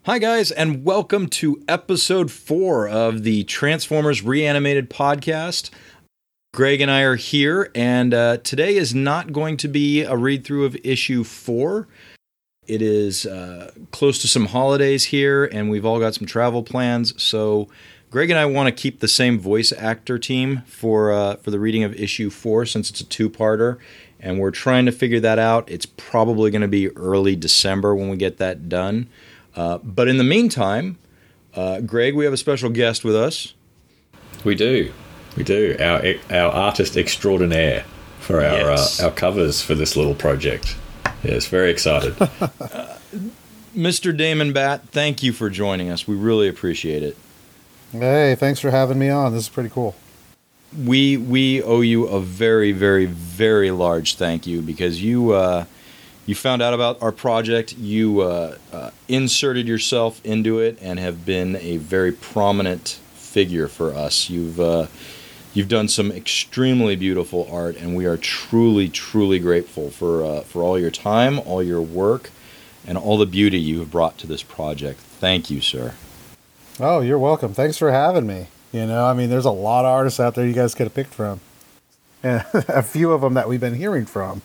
Hi, guys, and welcome to episode 4 of the Transformers Reanimated podcast. Greg and I are here, and today is not going to be a read-through of issue 4. It is close to some holidays here, and we've all got some travel plans, so Greg and I want to keep the same voice actor team for the reading of issue 4 since it's a two-parter, and we're trying to figure that out. It's probably going to be early December when we get that done. But in the meantime, Greg, we have a special guest with us. We do. Our artist extraordinaire for our covers for this little project. Yes, very excited. Mr. Damon Batt, thank you for joining us. We really appreciate it. Hey, thanks for having me on. This is pretty cool. We owe you a very, very, very large thank you because you found out about our project, you inserted yourself into it, and have been a very prominent figure for us. You've done some extremely beautiful art, and we are truly, truly grateful for all your time, all your work, and all the beauty you have brought to this project. Thank you, sir. Oh, you're welcome. Thanks for having me. There's a lot of artists out there you guys could have picked from. And a few of them that we've been hearing from.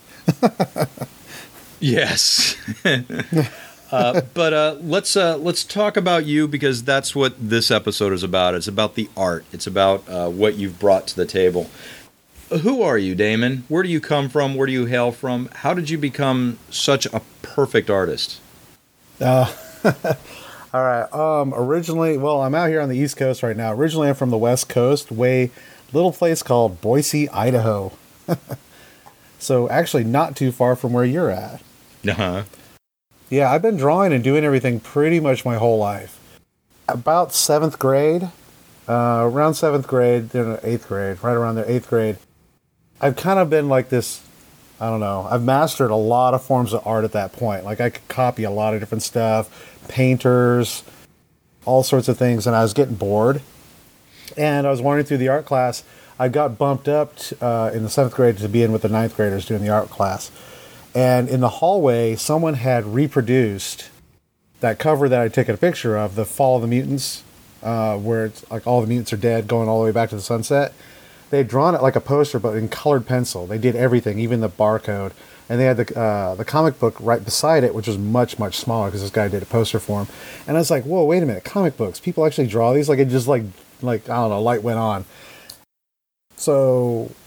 Yes. But let's talk about you, because that's what this episode is about. It's about the art. It's about what you've brought to the table. Who are you, Damon? Where do you come from? Where do you hail from? How did you become such a perfect artist? All right. Originally, I'm out here on the East Coast right now. Originally, I'm from the West Coast, little place called Boise, Idaho. So actually not too far from where you're at. Uh-huh. Yeah, I've been drawing and doing everything pretty much my whole life. About 7th grade, around 7th grade, 8th grade, right around there, 8th grade, I've kind of been like this, I don't know, I've mastered a lot of forms of art at that point. Like I could copy a lot of different stuff, painters, all sorts of things, and I was getting bored. And I was wandering through the art class. I got bumped up in the 7th grade to be in with the 9th graders doing the art class. And in the hallway, someone had reproduced that cover that I'd taken a picture of, the Fall of the Mutants, where it's like all the mutants are dead, going all the way back to the sunset. They'd drawn it like a poster, but in colored pencil. They did everything, even the barcode. And they had the comic book right beside it, which was much, much smaller because this guy did a poster for him. And I was like, whoa, wait a minute, comic books. People actually draw these? Like it just like I don't know, light went on. So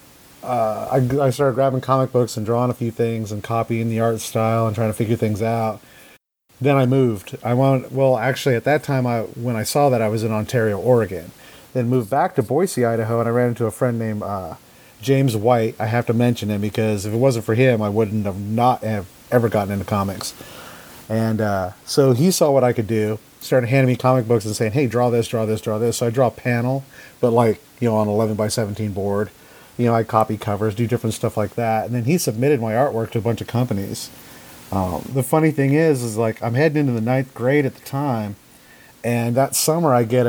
I started grabbing comic books and drawing a few things and copying the art style and trying to figure things out. Then I moved. Actually, at that time, when I saw that, I was in Ontario, Oregon. Then moved back to Boise, Idaho, and I ran into a friend named James White. I have to mention him because if it wasn't for him, I wouldn't have ever gotten into comics. And so he saw what I could do, started handing me comic books and saying, hey, draw this, draw this, draw this. So I draw a panel, but on 11 by 17 board. I copy covers, do different stuff like that. And then he submitted my artwork to a bunch of companies. The funny thing is I'm heading into the 9th grade at the time. And that summer I get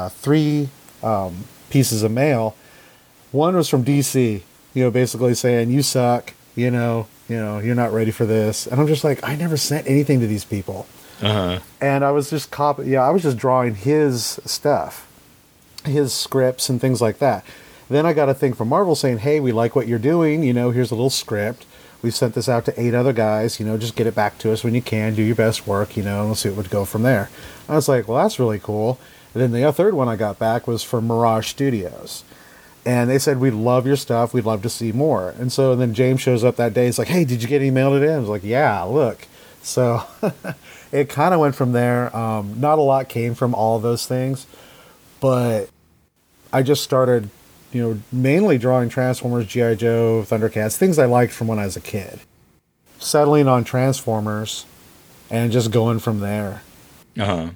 3 pieces of mail. One was from DC, basically saying, you suck, you're not ready for this. And I'm just like, I never sent anything to these people. Uh-huh. And I was just I was just drawing his stuff, his scripts and things like that. Then I got a thing from Marvel saying, hey, we like what you're doing. Here's a little script. We've sent this out to 8 other guys. Just get it back to us when you can. Do your best work, and we'll see what would go from there. I was like, well, that's really cool. And then the third one I got back was from Mirage Studios. And they said, we love your stuff. We'd love to see more. And so then James shows up that day. He's like, hey, did you get any mail today? I was like, yeah, look. So it kind of went from there. Not a lot came from all of those things. But I just started mainly drawing Transformers, G.I. Joe, Thundercats, things I liked from when I was a kid. Settling on Transformers and just going from there. Uh-huh.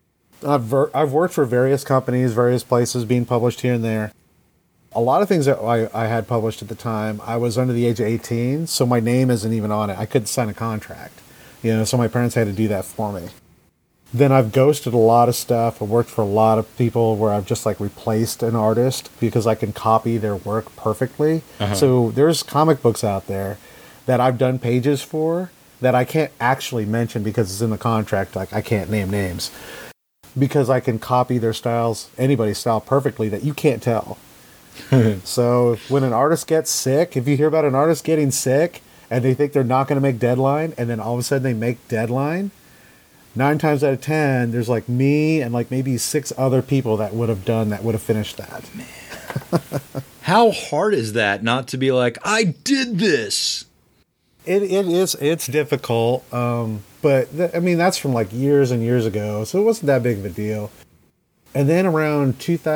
I've worked for various companies, various places, being published here and there. A lot of things that I had published at the time, I was under the age of 18, so my name isn't even on it. I couldn't sign a contract. So my parents had to do that for me. Then I've ghosted a lot of stuff. I've worked for a lot of people where I've just replaced an artist because I can copy their work perfectly. Uh-huh. So there's comic books out there that I've done pages for that I can't actually mention because it's in the contract. Like, I can't name names because I can copy their styles, anybody's style perfectly that you can't tell. So when an artist gets sick, if you hear about an artist getting sick and they think they're not going to make deadline, and then all of a sudden they make deadline, 9 times out of 10, there's like me and like maybe 6 other people that would have finished that. Man. How hard is that not to be like, I did this? It's difficult. But I mean, that's from like years and years ago. So it wasn't that big of a deal. And then around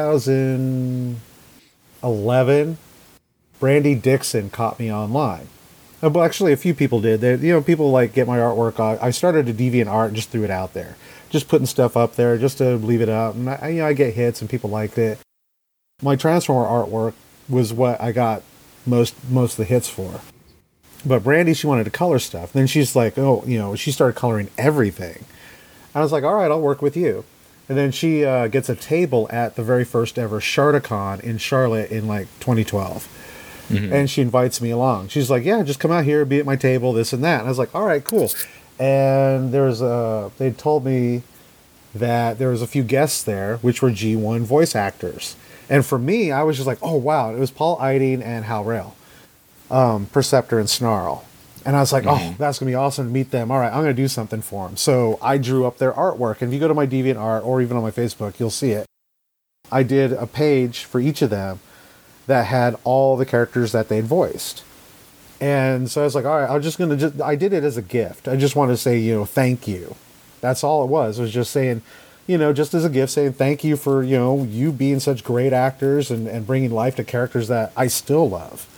2011, Brandy Dixon caught me online. Well, actually, a few people did. People like get my artwork. I started a DeviantArt and just threw it out there, just putting stuff up there just to leave it up. And I get hits and people liked it. My Transformer artwork was what I got most of the hits for. But Brandy, she wanted to color stuff. Then she's like, she started coloring everything. I was like, all right, I'll work with you. And then she gets a table at the very first ever Shardacon in Charlotte in like 2012. Mm-hmm. And she invites me along. She's like, yeah, just come out here, be at my table, this and that. And I was like, all right, cool. And they told me that there was a few guests there, which were G1 voice actors. And for me, I was just like, oh, wow. It was Paul Eiding and Hal Rail, Perceptor and Snarl. And I was like, oh, that's going to be awesome to meet them. All right, I'm going to do something for them. So I drew up their artwork. And if you go to my DeviantArt or even on my Facebook, you'll see it. I did a page for each of them that had all the characters that they'd voiced. And so I was like, all right, I did it as a gift. I just wanted to say, thank you. That's all it was. It was just saying, just as a gift, saying thank you for, you being such great actors and bringing life to characters that I still love,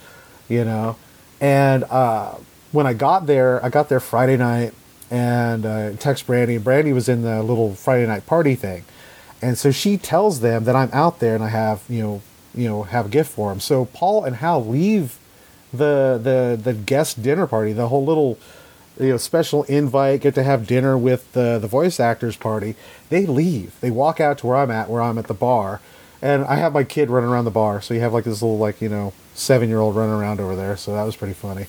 And when I got there Friday night and text Brandy. Brandy was in the little Friday night party thing. And so she tells them that I'm out there and I have, have a gift for them. So Paul and Hal leave the guest dinner party, the whole little special invite, get to have dinner with the voice actors party. They leave. They walk out to where I'm at the bar, and I have my kid running around the bar. So you have like this little 7-year-old running around over there. So that was pretty funny.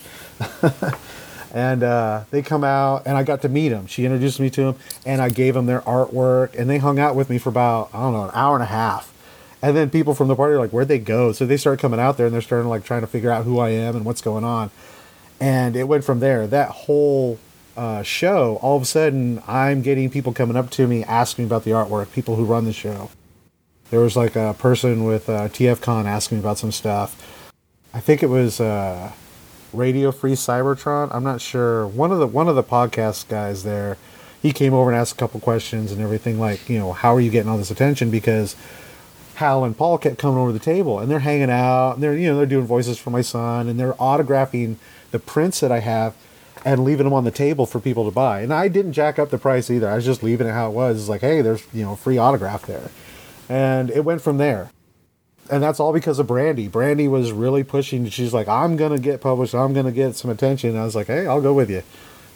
And they come out, and I got to meet them. She introduced me to them, and I gave them their artwork, and they hung out with me for about, an hour and a half. And then people from the party are like, where'd they go? So they started coming out there, and they're starting trying to figure out who I am and what's going on. And it went from there. That whole show, all of a sudden, I'm getting people coming up to me asking about the artwork, people who run the show. There was like a person with TFCon asking me about some stuff. I think it was Radio Free Cybertron. I'm not sure. One of the podcast guys there, he came over and asked a couple questions and everything, how are you getting all this attention? Because Hal and Paul kept coming over the table, and they're hanging out, and they're doing voices for my son, and they're autographing the prints that I have and leaving them on the table for people to buy. And I didn't jack up the price either. I was just leaving it how it was. It's like, hey, there's a free autograph there. And it went from there. And that's all because of Brandy. Brandy was really pushing. She's like, I'm going to get published. I'm going to get some attention. And I was like, hey, I'll go with you.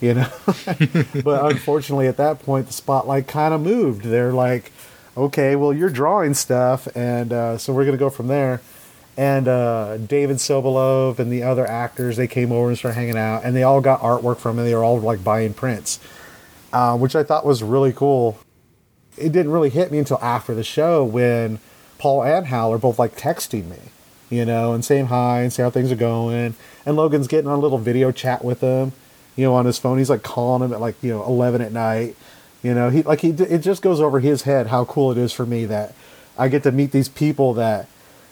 But unfortunately, at that point, the spotlight kind of moved. They're like, okay, well, you're drawing stuff. And so we're going to go from there. And David Sobolov and the other actors, they came over and started hanging out. And they all got artwork from it. They were all buying prints, which I thought was really cool. It didn't really hit me until after the show when Paul and Hal are both texting me, and saying hi and say how things are going. And Logan's getting on a little video chat with them, on his phone. He's calling him at 11 at night. It just goes over his head how cool it is for me that I get to meet these people that,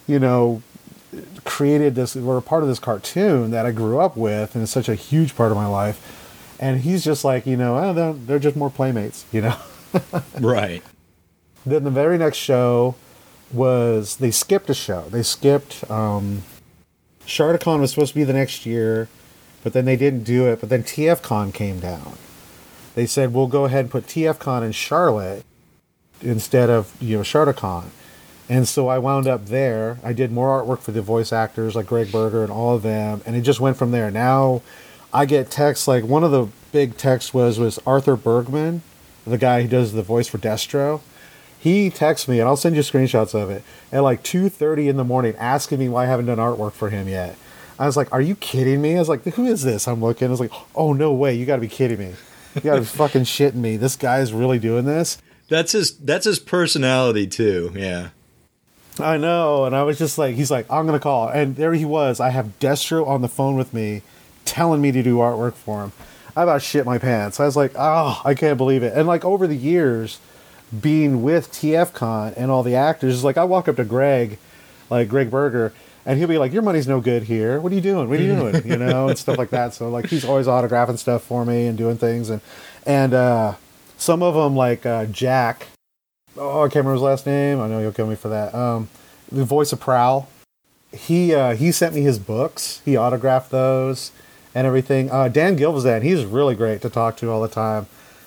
created this, were a part of this cartoon that I grew up with, and it's such a huge part of my life. And he's just like, they're just more playmates, Right. Then the very next show was, they skipped a show. They skipped, Shardacon was supposed to be the next year, but then they didn't do it. But then TFCon came down. They said, we'll go ahead and put TFCon in Charlotte instead of, Shardacon. And so I wound up there. I did more artwork for the voice actors like Greg Berger and all of them. And it just went from there. Now I get texts, one of the big texts was Arthur Bergman, the guy who does the voice for Destro. He texts me, and I'll send you screenshots of it, at 2:30 in the morning asking me why I haven't done artwork for him yet. I was like, are you kidding me? I was like, who is this? I'm looking. I was like, oh, no way. You got to be kidding me. You got to be fucking shitting me. This guy's really doing this? That's his personality, too. Yeah. I know. And I was just like, he's like, I'm going to call. And there he was. I have Destro on the phone with me telling me to do artwork for him. I about shit my pants. I was like, oh, I can't believe it. And like over the years, being with TFCon and all the actors, like I walk up to Greg Berger, and he'll be like, your money's no good here. What are you doing? What are you doing? You know, and stuff like that. So like he's always autographing stuff for me and doing things. And some of them like Jack, oh, I can't remember his last name. I know you'll kill me for that. The voice of Prowl. He sent me his books. He autographed those and everything. Dan Gilvezan, he's really great to talk to all the time.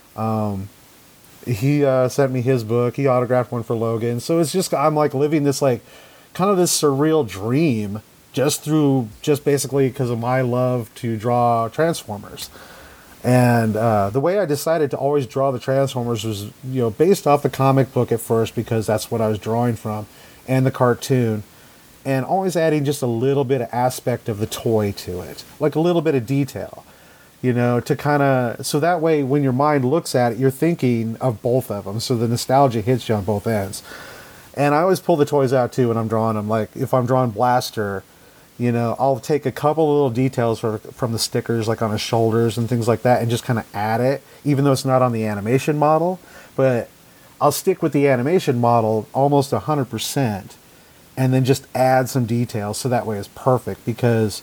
He sent me his book. He autographed one for Logan. So it's just, I'm like living this like kind of this surreal dream just basically because of my love to draw Transformers. And the way I decided to always draw the Transformers was, based off the comic book at first, because that's what I was drawing from, and the cartoon, and always adding just a little bit of aspect of the toy to it, like a little bit of detail, to kind of, so that way when your mind looks at it, you're thinking of both of them, so the nostalgia hits you on both ends. And I always pull the toys out too when I'm drawing them. Like if I'm drawing Blaster, I'll take a couple little details from the stickers, like on his shoulders and things like that, and just kind of add it, even though it's not on the animation model. But I'll stick with the animation model almost 100%, and then just add some details so that way it's perfect. Because,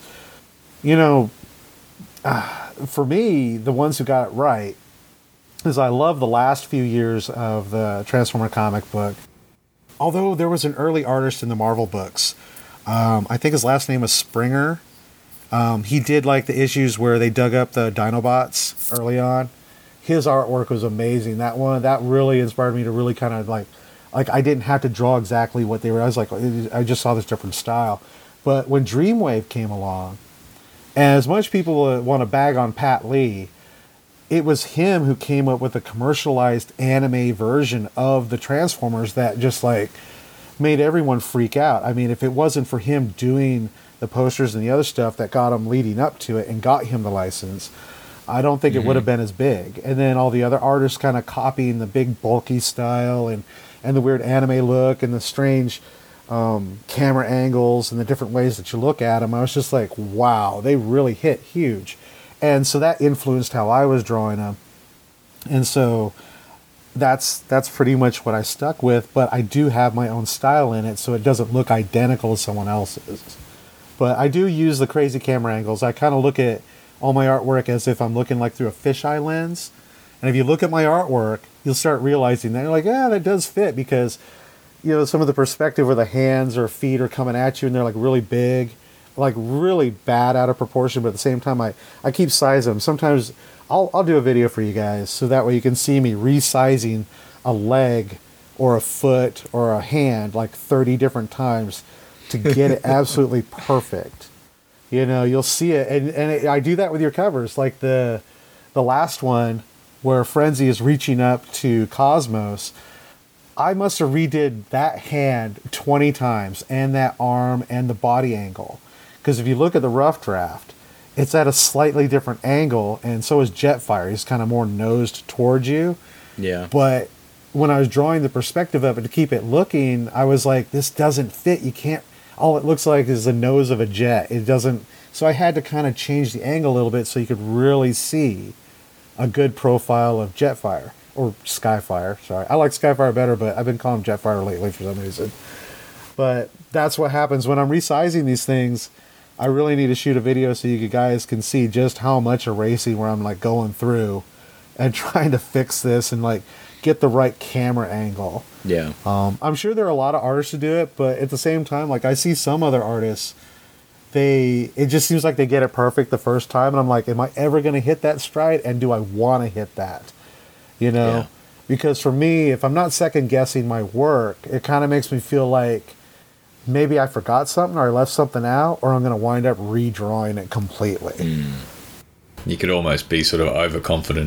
for me, the ones who got it right is I love the last few years of the Transformer comic book. Although there was an early artist in the Marvel books. I think his last name was Springer. He did like the issues where they dug up the Dinobots early on. His artwork was amazing. That really inspired me to really kind of like I didn't have to draw exactly what they were. I was like, I just saw this different style. But when Dreamwave came along, and as much people want to bag on Pat Lee, it was him who came up with a commercialized anime version of the Transformers that just like made everyone freak out. I mean, if it wasn't for him doing the posters and the other stuff that got him leading up to it and got him the license, I don't think it would have been as big. And then all the other artists kind of copying the big bulky style and the weird anime look and the strange camera angles and the different ways that you look at them. I was just like, wow, they really hit huge. And so that influenced how I was drawing them. And so that's pretty much what I stuck with, but I do have my own style in it, so it doesn't look identical to someone else's. But I do use the crazy camera angles. I kind of look at all my artwork as if I'm looking like through a fisheye lens. And if you look at my artwork, you'll start realizing that you're like, yeah, that does fit, because some of the perspective where the hands or feet are coming at you and they're like really big, like really bad out of proportion, but at the same time I keep sizing them. Sometimes I'll do a video for you guys so that way you can see me resizing a leg or a foot or a hand like 30 different times to get it absolutely perfect. You'll see it, and I do that with your covers, like the last one where Frenzy is reaching up to Cosmos. I must have redid that hand 20 times, and that arm and the body angle. Because if you look at the rough draft, it's at a slightly different angle, and so is Jetfire. He's kind of more nosed towards you. Yeah. But when I was drawing the perspective of it to keep it looking, I was like, this doesn't fit. You can't, all it looks like is the nose of a jet. It doesn't, so I had to kind of change the angle a little bit so you could really see a good profile of Jetfire. Or Skyfire, sorry. I like Skyfire better, but I've been calling him Jetfire lately for some reason. But that's what happens when I'm resizing these things. I really need to shoot a video so you guys can see just how much erasing where I'm like going through and trying to fix this and like get the right camera angle. Yeah. I'm sure there are a lot of artists who do it, but at the same time, like I see some other artists, it just seems like they get it perfect the first time, and I'm like, am I ever going to hit that stride, and do I want to hit that? Yeah. Because for me, if I'm not second guessing my work, it kind of makes me feel like maybe I forgot something or I left something out, or I'm going to wind up redrawing it completely. You could almost be sort of overconfident.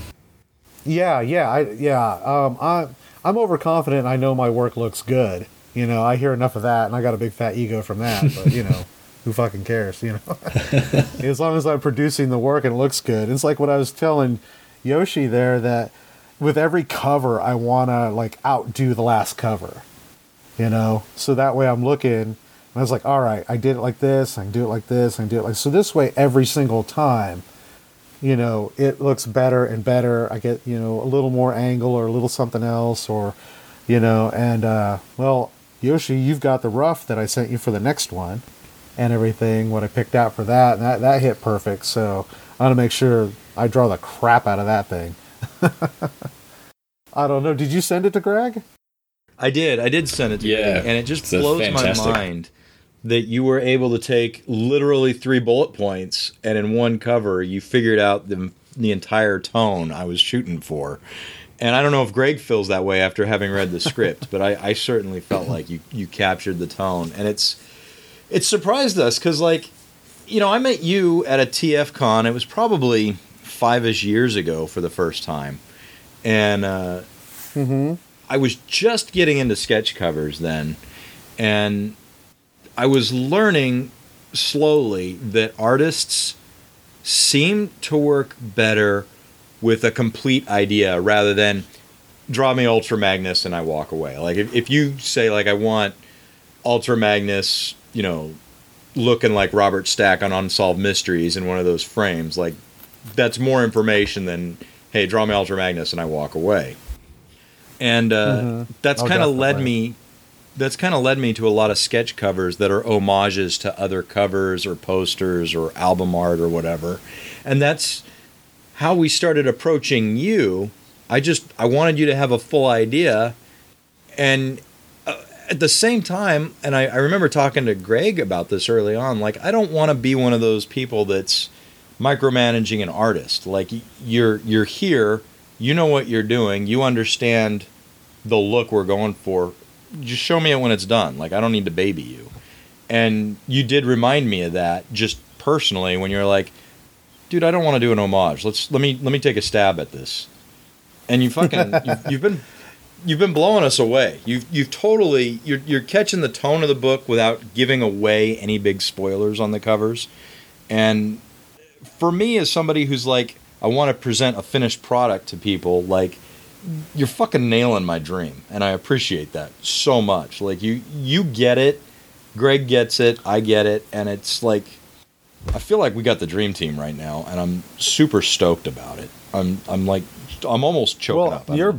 I'm overconfident. And I know my work looks good. I hear enough of that, and I got a big fat ego from that. But who fucking cares, you know? As long as I'm producing the work and it looks good. It's like what I was telling Yoshi there, that with every cover, I want to like outdo the last cover, you know? So that way I'm looking, and I was like, all right, I did it like this, I can do it like this, I can do it like, so this way every single time, you know, it looks better and better. I get, you know, a little more angle or a little something else, or, you know, and, well, Yoshi, you've got the rough that I sent you for the next one and everything, what I picked out for that, and that hit perfect. So I want to make sure I draw the crap out of that thing. I don't know. Did you send it to Greg? I did send it to Greg, and it just blows my mind that you were able to take literally 3 bullet points, and in one cover you figured out the entire tone I was shooting for. And I don't know if Greg feels that way after having read the script, but I certainly felt like you captured the tone. And it surprised us because, like, you know, I met you at a TF Con. It was probably 5-ish years ago for the first time. And I was just getting into sketch covers then. And I was learning slowly that artists seem to work better with a complete idea rather than draw me Ultra Magnus and I walk away. Like if you say, like, I want Ultra Magnus, you know, looking like Robert Stack on Unsolved Mysteries in one of those frames, like, that's more information than, hey, draw me Ultra Magnus and I walk away. And that's kind of led me to a lot of sketch covers that are homages to other covers or posters or album art or whatever. And that's how we started approaching you. I wanted you to have a full idea. And at the same time, and I remember talking to Greg about this early on, like, I don't want to be one of those people that's micromanaging an artist. Like, you're here, you know what you're doing, you understand the look we're going for. Just show me it when it's done. Like, I don't need to baby you. And you did remind me of that just personally when you're like, dude, I don't want to do an homage. Let me take a stab at this. And you fucking you've been blowing us away. You've totally you're catching the tone of the book without giving away any big spoilers on the covers. And for me, as somebody who's like, I want to present a finished product to people, like, you're fucking nailing my dream, and I appreciate that so much. Like, you get it, Greg gets it, I get it, and it's like, I feel like we got the dream team right now, and I'm super stoked about it. I'm almost choking up. Your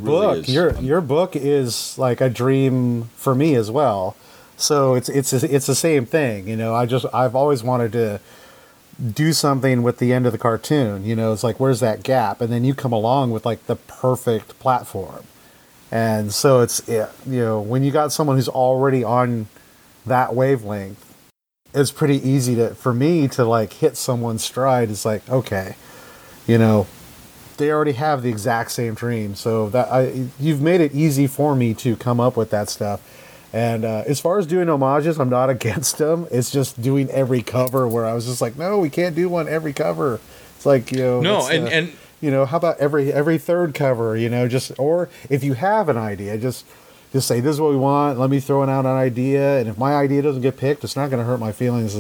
book is like a dream for me as well. So it's the same thing, you know. I've always wanted to do something with the end of the cartoon, you know. It's like, where's that gap? And then you come along with like the perfect platform. And so it's, you know, when you got someone who's already on that wavelength, it's pretty easy for me to like hit someone's stride. It's like, okay, you know, they already have the exact same dream. So you've made it easy for me to come up with that stuff. And as far as doing homages, I'm not against them. It's just doing every cover where I was just like, no, we can't do one every cover. It's like, you know, no, and you know, how about every third cover? You know, or if you have an idea, just say, this is what we want. Let me throw out an idea, and if my idea doesn't get picked, it's not going to hurt my feelings.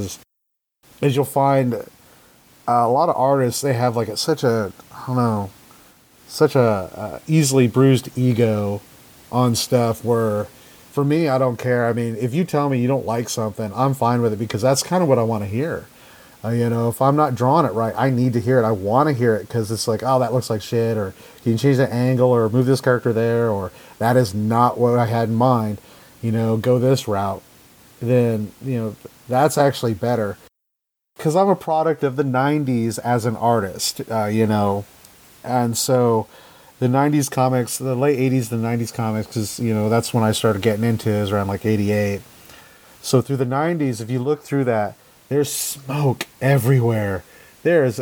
As you'll find, a lot of artists, they have like such a easily bruised ego on stuff where. For me, I don't care. I mean, if you tell me you don't like something, I'm fine with it because that's kind of what I want to hear. You know, if I'm not drawing it right, I need to hear it. I want to hear it because it's like, oh, that looks like shit, or can you change the angle, or move this character there, or that is not what I had in mind. You know, go this route. Then, you know, that's actually better. Because I'm a product of the 90s as an artist, you know, and so the 90s comics, the late 80s, the 90s comics, because, you know, that's when I started getting into it, is around like 88. So through the 90s, if you look through that, there's smoke everywhere. Some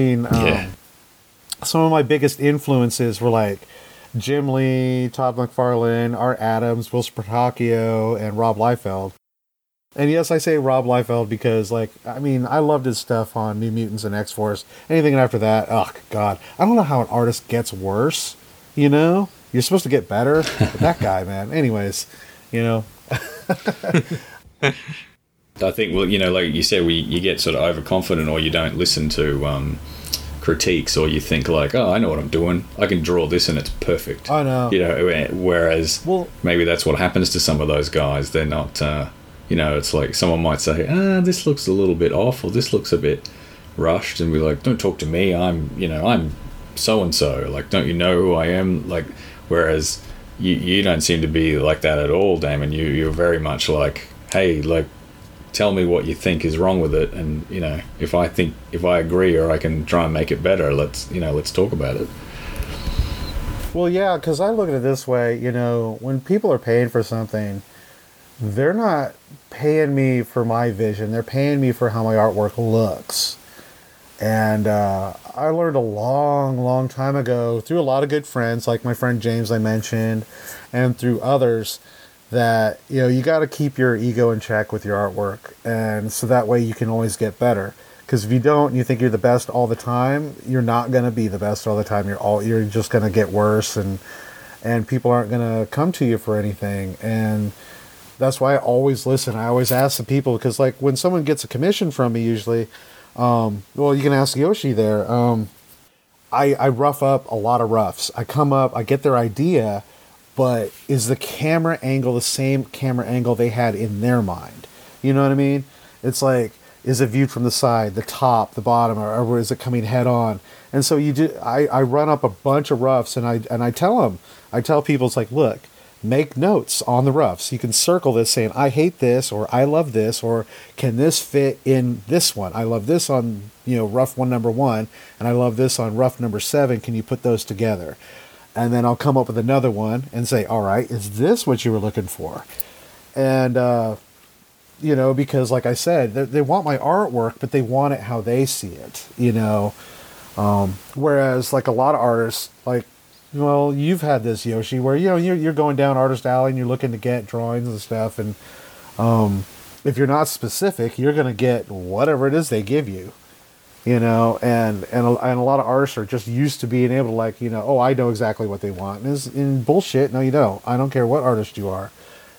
of my biggest influences were like Jim Lee, Todd McFarlane, Art Adams, Will Spartacchio, and Rob Liefeld. And yes, I say Rob Liefeld because, like, I mean, I loved his stuff on New Mutants and X-Force. Anything after that, oh, God. I don't know how an artist gets worse, you know? You're supposed to get better, but that guy, man. Anyways, you know. I think, well, like you said, you get sort of overconfident, or you don't listen to critiques, or you think like, oh, I know what I'm doing. I can draw this and it's perfect. I know. Whereas maybe that's what happens to some of those guys. They're not, it's like someone might say, this looks a little bit off, or this looks a bit rushed, and we're like, don't talk to me. I'm so-and-so. Like, don't you know who I am? Like, whereas you don't seem to be like that at all, Damon. You're very much like, hey, like, tell me what you think is wrong with it, and if I agree or I can try and make it better, let's talk about it. Well, yeah, because I look at it this way, when people are paying for something, they're not paying me for my vision, they're paying me for how my artwork looks. And I learned a long time ago through a lot of good friends, like my friend James I mentioned, and through others, that you got to keep your ego in check with your artwork, and so that way you can always get better. Because if you don't, you think you're the best all the time, you're not going to be the best all the time. You're just going to get worse, and people aren't going to come to you for anything. And that's why I always listen. I always ask the people, because like when someone gets a commission from me, usually, well, you can ask Yoshi there. I rough up a lot of roughs. I come up, I get their idea, but is the camera angle the same camera angle they had in their mind? You know what I mean? It's like, is it viewed from the side, the top, the bottom, or is it coming head on? And so I run up a bunch of roughs, and I tell people, it's like, look, make notes on the roughs. You can circle this saying, I hate this, or I love this, or can this fit in this one? I love this on, rough one, number 1, and I love this on rough number 7. Can you put those together? And then I'll come up with another one and say, all right, is this what you were looking for? And, because like I said, they want my artwork, but they want it how they see it, whereas like a lot of artists, like, well, you've had this, Yoshi, where, you're going down Artist Alley and you're looking to get drawings and stuff. And if you're not specific, you're going to get whatever it is they give you. And a lot of artists are just used to being able to, like, oh, I know exactly what they want. And it's in bullshit. No, you don't. I don't care what artist you are.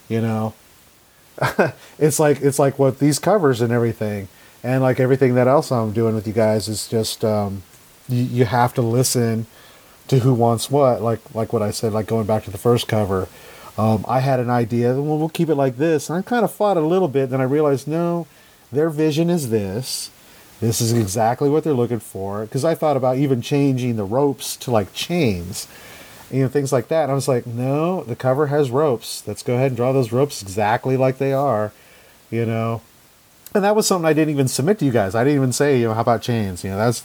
It's like what these covers and everything, and like everything that else I'm doing with you guys is just you have to listen to who wants what. Like what I said, like going back to the first cover, I had an idea. Well, we'll keep it like this, and I kind of fought a little bit. Then I realized, no, their vision is this. This is exactly what they're looking for. Because I thought about even changing the ropes to like chains, things like that. And I was like, no, the cover has ropes. Let's go ahead and draw those ropes exactly like they are, And that was something I didn't even submit to you guys. I didn't even say, how about chains? Just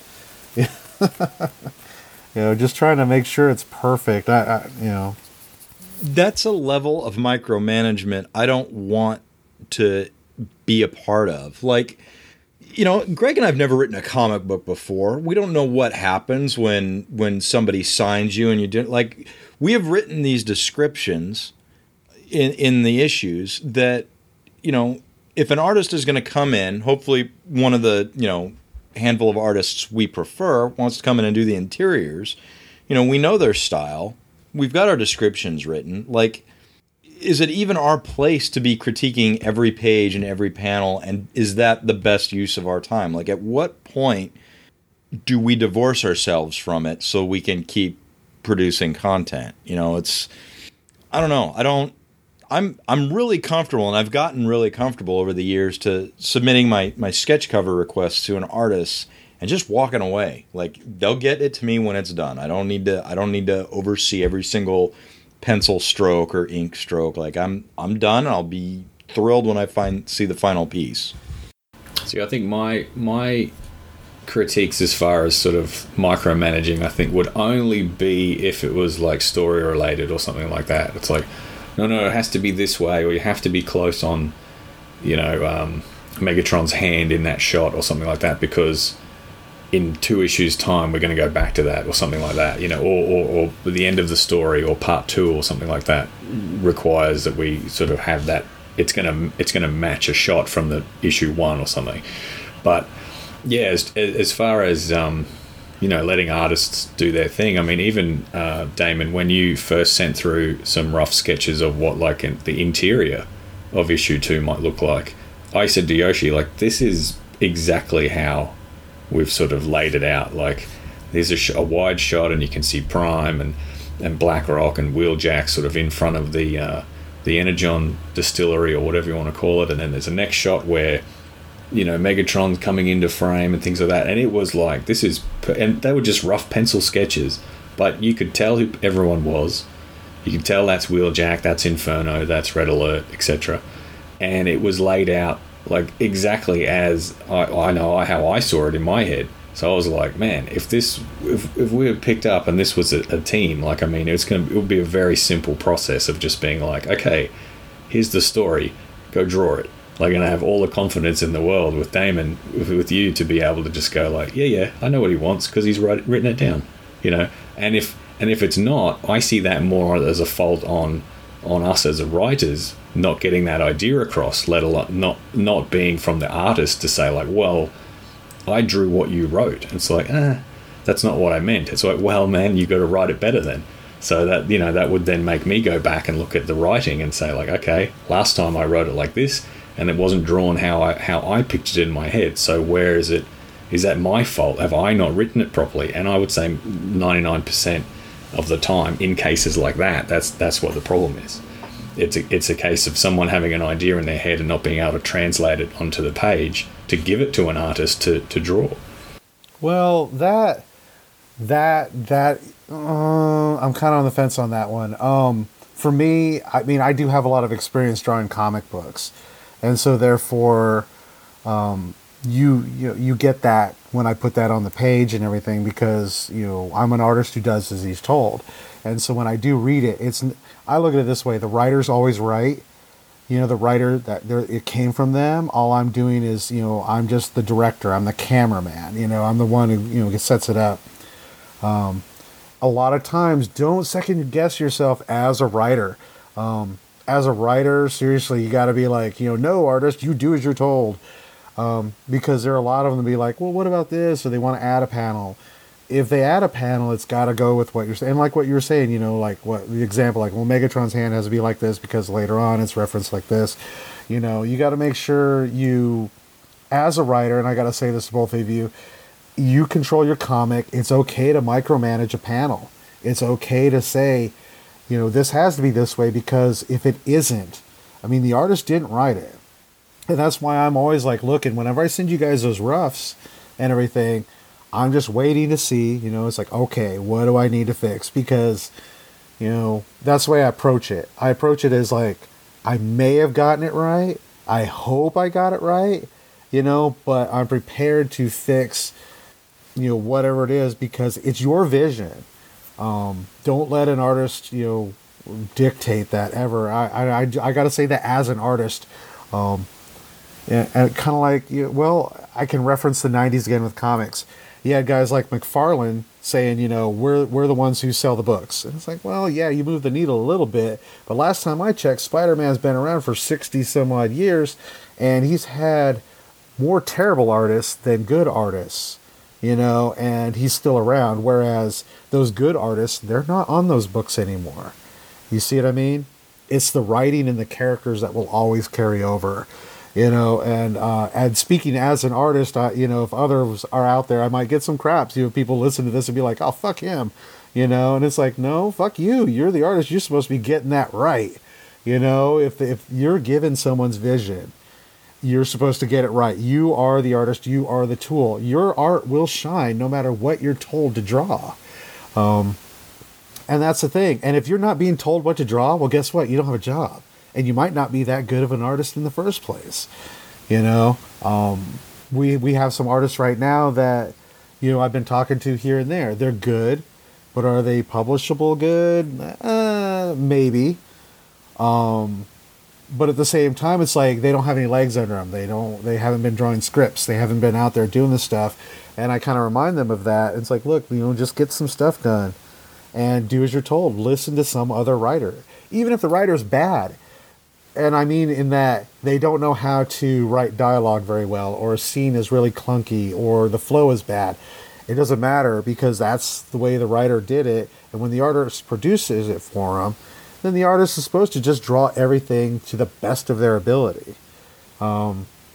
trying to make sure it's perfect. That's a level of micromanagement I don't want to be a part of. Like, Greg and I have never written a comic book before. We don't know what happens when somebody signs you and you didn't. Like, we have written these descriptions in the issues that, if an artist is going to come in, hopefully one of the, handful of artists we prefer wants to come in and do the interiors, we know their style. We've got our descriptions written. Like, is it even our place to be critiquing every page and every panel? And is that the best use of our time? Like, at what point do we divorce ourselves from it so we can keep producing content? I don't know. I'm really comfortable, and I've gotten really comfortable over the years to submitting my sketch cover requests to an artist and just walking away. Like, they'll get it to me when it's done. I don't need to oversee every single pencil stroke or ink stroke. Like, I'm done, and I'll be thrilled when I see the final piece. See, I think my critiques as far as sort of micromanaging, I think, would only be if it was like story related or something like that. It's like, no, it has to be this way, or you have to be close on, Megatron's hand in that shot or something like that, because in 2 issues time we're going to go back to that or something like that, or the end of the story or part 2 or something like that requires that we sort of have that. It's going to match a shot from the issue 1 or something. But yeah, as far as letting artists do their thing, I mean, even Damon, when you first sent through some rough sketches of what the interior of issue 2 might look like, I said to Yoshi, like, this is exactly how we've sort of laid it out. Like, there's a wide shot, and you can see Prime and Blackrock and Wheeljack sort of in front of the Energon distillery, or whatever you want to call it, and then there's a next shot where, you know, Megatron's coming into frame and things like that. And it was like, this is, and they were just rough pencil sketches, but you could tell who everyone was. You could tell that's Wheeljack, that's Inferno, that's Red Alert, etc. And it was laid out like exactly as I know how I saw it in my head. So I was like, man, if we had picked up and this was a team, like, I mean, it would be a very simple process of just being like, okay, here's the story, go draw it. Like, and I have all the confidence in the world with Damon, with you, to be able to just go like, yeah, I know what he wants because he's written it down, you know. And if it's not, I see that more as a fault on us as writers not getting that idea across, let alone not being from the artist to say like, well, I drew what you wrote. It's like, that's not what I meant. It's like, well, man, you got to write it better then. So that, you know, that would then make me go back and look at the writing and say like, okay, last time I wrote it like this, and it wasn't drawn how I pictured it in my head. So where is it? Is that my fault? Have I not written it properly? And I would say 99% of the time, in cases like that, that's what the problem is. It's a case of someone having an idea in their head and not being able to translate it onto the page to give it to an artist to draw. Well, that I'm kind of on the fence on that one. For me, I mean, I do have a lot of experience drawing comic books, and so therefore, you get that when I put that on the page and everything, because, you know, I'm an artist who does as he's told. And so when I do read it, I look at it this way: the writer's always right. You know, the writer, it came from them. All I'm doing is, you know, I'm just the director. I'm the cameraman. You know, I'm the one who, you know, sets it up. A lot of times, don't second guess yourself as a writer. As a writer, seriously, you got to be like, you know, no, artist, you do as you're told. Because there are a lot of them to be like, well, what about this? Or they want to add a panel. If they add a panel, it's got to go with what you're saying. And like what you were saying, you know, like what the example, like, well, Megatron's hand has to be like this because later on it's referenced like this. You know, you got to make sure you, as a writer, and I got to say this to both of you, you control your comic. It's okay to micromanage a panel. It's okay to say, you know, this has to be this way, because if it isn't, I mean, the artist didn't write it. And that's why I'm always like looking, whenever I send you guys those roughs and everything, I'm just waiting to see, you know, it's like, okay, what do I need to fix? Because, you know, that's the way I approach it. I approach it as like, I may have gotten it right. I hope I got it right, you know, but I'm prepared to fix, you know, whatever it is, because it's your vision. Don't let an artist, you know, dictate that ever. I got to say that as an artist, and kind of like, you know, well, I can reference the 90s again with comics. You had guys like McFarlane saying, you know, we're the ones who sell the books. And it's like, well, yeah, you moved the needle a little bit. But last time I checked, Spider-Man's been around for 60 some odd years, and he's had more terrible artists than good artists, you know, and he's still around. Whereas those good artists, they're not on those books anymore. You see what I mean? It's the writing and the characters that will always carry over. You know, and speaking as an artist, you know, if others are out there, I might get some craps. You know, people listen to this and be like, oh, fuck him, you know, and it's like, no, fuck you. You're the artist. You're supposed to be getting that right. You know, if you're given someone's vision, you're supposed to get it right. You are the artist. You are the tool. Your art will shine no matter what you're told to draw. And that's the thing. And if you're not being told what to draw, well, guess what? You don't have a job. And you might not be that good of an artist in the first place. You know, we have some artists right now that, you know, I've been talking to here and there. They're good, but are they publishable good? Maybe. But at the same time, it's like they don't have any legs under them. They haven't been drawing scripts. They haven't been out there doing this stuff. And I kind of remind them of that. It's like, look, you know, just get some stuff done and do as you're told. Listen to some other writer. Even if the writer's bad. And I mean in that they don't know how to write dialogue very well, or a scene is really clunky, or the flow is bad. It doesn't matter, because that's the way the writer did it. And when the artist produces it for them, then the artist is supposed to just draw everything to the best of their ability.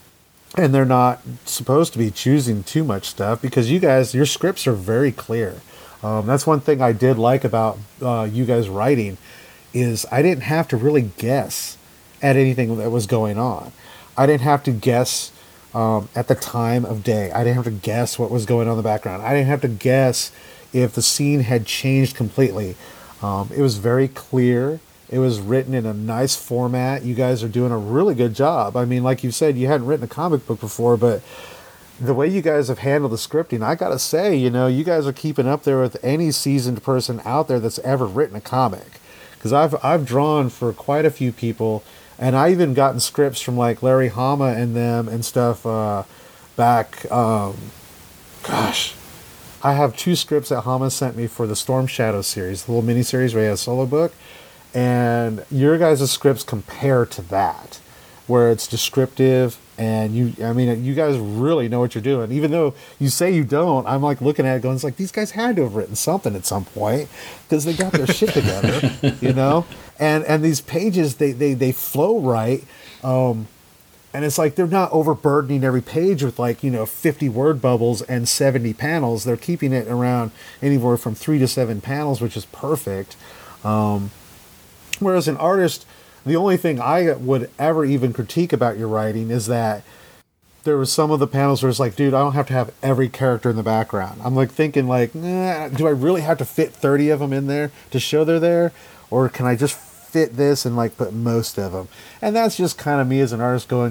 and they're not supposed to be choosing too much stuff because you guys, your scripts are very clear. That's one thing I did like about you guys writing is I didn't have to really guess at anything that was going on. I didn't have to guess at the time of day. I didn't have to guess what was going on in the background. I didn't have to guess if the scene had changed completely. It was very clear. It was written in a nice format. You guys are doing a really good job. I mean, like you said, you hadn't written a comic book before, but the way you guys have handled the scripting, I gotta say, you know, you guys are keeping up there with any seasoned person out there that's ever written a comic. Because I've drawn for quite a few people, and I even gotten scripts from like Larry Hama and them and stuff back. Gosh, I have 2 scripts that Hama sent me for the Storm Shadow series, the little mini series where he has a solo book. And your guys' scripts compare to that, where it's descriptive and you guys really know what you're doing. Even though you say you don't, I'm like looking at it going, it's like these guys had to have written something at some point because they got their shit together, you know? And these pages, they flow right. And it's like they're not overburdening every page with 50 word bubbles and 70 panels. They're keeping it around anywhere from 3 to 7 panels, which is perfect. Whereas an artist, the only thing I would ever even critique about your writing is that there was some of the panels where it's like, dude, I don't have to have every character in the background. I'm like thinking like, nah, do I really have to fit 30 of them in there to show they're there? Or can I just fit this and like put most of them? And that's just kind of me as an artist going,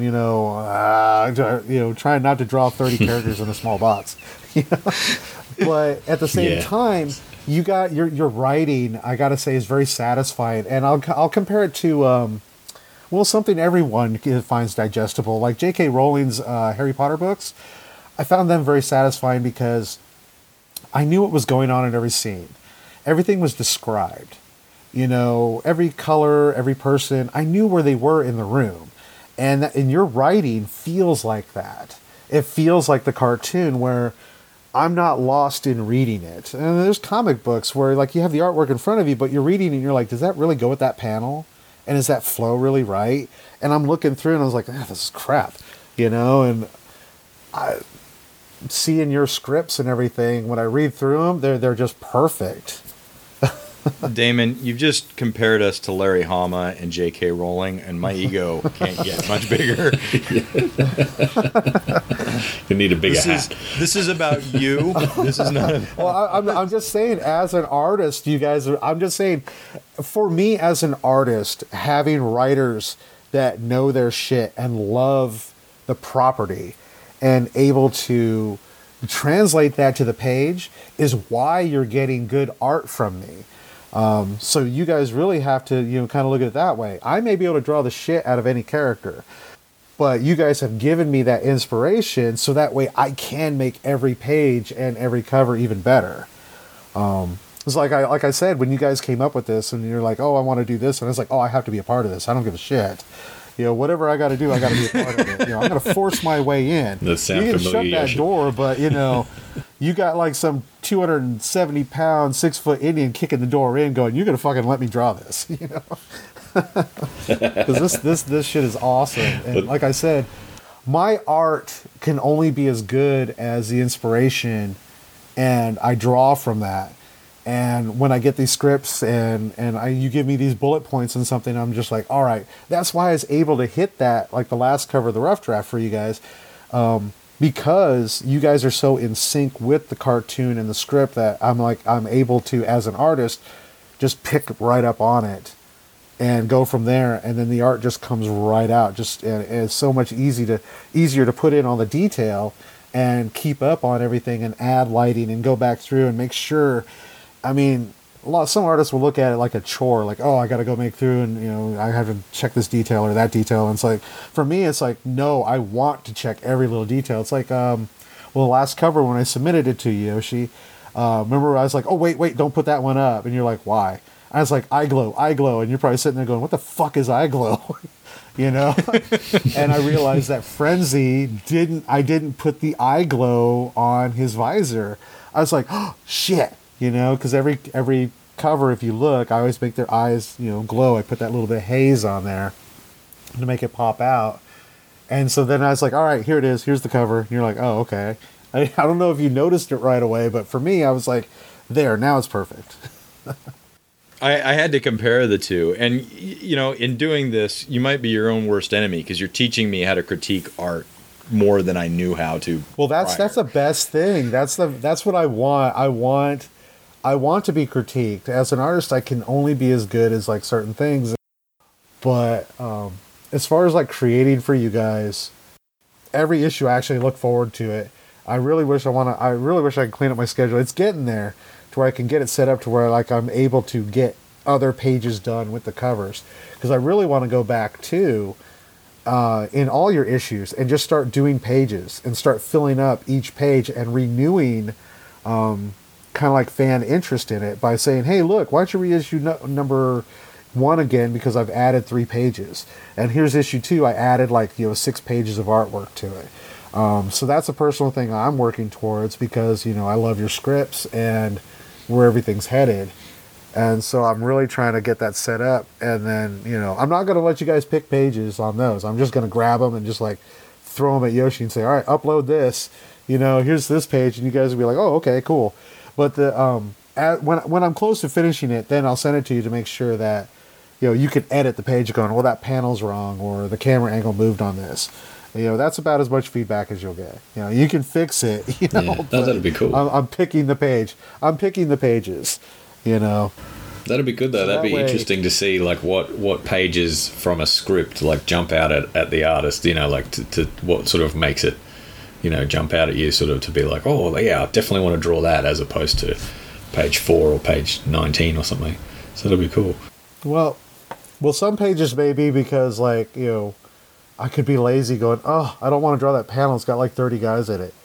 trying not to draw 30 characters in a small box. But at the same time, you got your writing, I gotta say, is very satisfying, and I'll compare it to something everyone finds digestible, like J.K. Rowling's Harry Potter books. I found them very satisfying because I knew what was going on in every scene. Everything was described. Every color, every person, I knew where they were in the room, and your writing feels like that. It feels like the cartoon where I'm not lost in reading it. And there's comic books where like you have the artwork in front of you, but you're reading and you're like, does that really go with that panel? And is that flow really right? And I'm looking through and I was like, this is crap, and seeing your scripts and everything, when I read through them, they're just perfect. Damon, you've just compared us to Larry Hama and J.K. Rowling, and my ego can't get much bigger. You need a bigger hat. This is about you. This is not. Well, I'm just saying, as an artist, you guys are. I'm just saying, for me as an artist, having writers that know their shit and love the property and able to translate that to the page is why you're getting good art from me. So you guys really have to, kind of look at it that way. I may be able to draw the shit out of any character, but you guys have given me that inspiration so that way I can make every page and every cover even better. It's like I said, when you guys came up with this and you're like, oh, I want to do this. And it's like, oh, I have to be a part of this. I don't give a shit. Whatever I got to do, I got to be a part of it. I'm going to force my way in. You can shut that door, but you got like some 270-pound, 6-foot Indian kicking the door in, going, "You're going to fucking let me draw this," Because this shit is awesome. And like I said, my art can only be as good as the inspiration, and I draw from that. And when I get these scripts and you give me these bullet points and something, I'm just like, all right. That's why I was able to hit that, like the last cover of the rough draft for you guys, because you guys are so in sync with the cartoon and the script that I'm able to, as an artist, just pick right up on it and go from there. And then the art just comes right out. And it's so much easier to put in all the detail and keep up on everything and add lighting and go back through and make sure. I mean, some artists will look at it like a chore, like, oh, I got to go make through and, I have to check this detail or that detail. And it's like, for me, it's like, no, I want to check every little detail. It's like, the last cover when I submitted it to you, Yoshi, remember I was like, oh, wait, don't put that one up. And you're like, why? I was like, eye glow. And you're probably sitting there going, what the fuck is eye glow? And I realized that Frenzy I didn't put the eye glow on his visor. I was like, oh, shit. Because every cover, if you look, I always make their eyes, glow. I put that little bit of haze on there to make it pop out. And so then I was like, all right, here it is. Here's the cover. And you're like, oh, okay. I don't know if you noticed it right away, but for me, I was like, there, now it's perfect. I had to compare the two. And, in doing this, you might be your own worst enemy because you're teaching me how to critique art more than I knew how to. Well, that's the best thing. That's what I want. I want to be critiqued. As an artist, I can only be as good as like certain things. But as far as like creating for you guys, every issue I actually look forward to it. I really wish I could clean up my schedule. It's getting there to where I can get it set up to where like I'm able to get other pages done with the covers, because I really want to go back to in all your issues and just start doing pages and start filling up each page and renewing kind of like fan interest in it by saying, hey, look, why don't you reissue number 1 again, because I've added 3 pages, and here's issue 2. I added 6 pages of artwork to it. So that's a personal thing I'm working towards, because I love your scripts and where everything's headed, and so I'm really trying to get that set up. And then I'm not going to let you guys pick pages on those. I'm just going to grab them and just throw them at Yoshi and say, all right, upload this, here's this page, and you guys will be like, oh, okay, cool. But the when I'm close to finishing it, then I'll send it to you to make sure that you can edit the page going, well, that panel's wrong, or the camera angle moved on this. That's about as much feedback as you'll get. You can fix it. That'd be cool. I'm picking the page. I'm picking the pages. That'd be good though. So that'd be interesting to see what pages from a script jump out at the artist. To what sort of makes it jump out at you, sort of to be like, oh yeah, I definitely want to draw that, as opposed to page 4 or page 19 or something. So that'd be cool. Well, some pages maybe, because I could be lazy going, oh, I don't want to draw that panel. It's got 30 guys in it,